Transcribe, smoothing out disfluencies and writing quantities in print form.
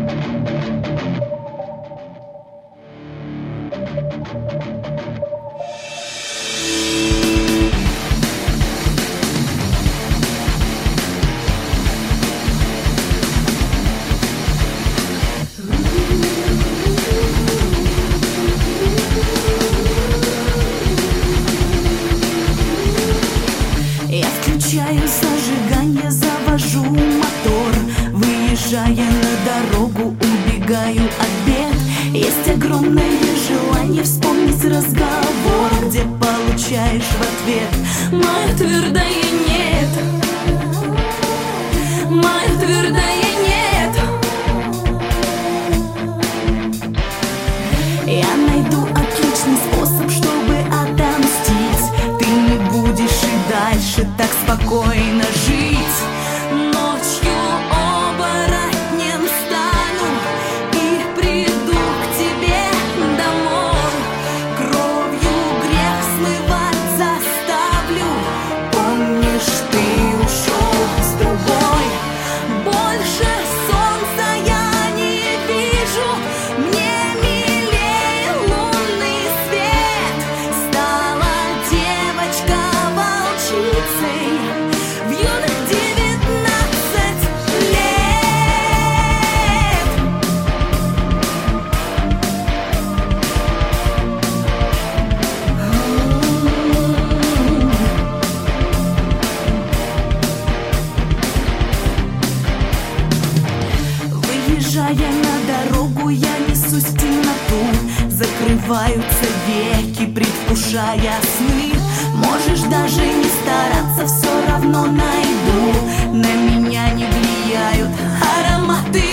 Включаю зажигание, завожу мотор, выезжая на дорогу, убегаю от бед. Есть огромное желание вспомнить разговор, где получаешь в ответ мое твердое нет. Мое твердое нет. Я найду отличный способ, чтобы отомстить. Ты не будешь и дальше так спокойно жить. Ночью оборотнем стану и приду к тебе домой. Кровью грех смывать заставлю. Помнишь, ты ушел с другой. Больше солнца я не вижу. Мне милее лунный свет. Стала девочка волчицей в юных 19 лет. Выезжая на дорогу, я несусь в темноту. Закрываются веки, предвкушая сны. Можешь даже не стараться, все равно найду. На меня не влияют ароматы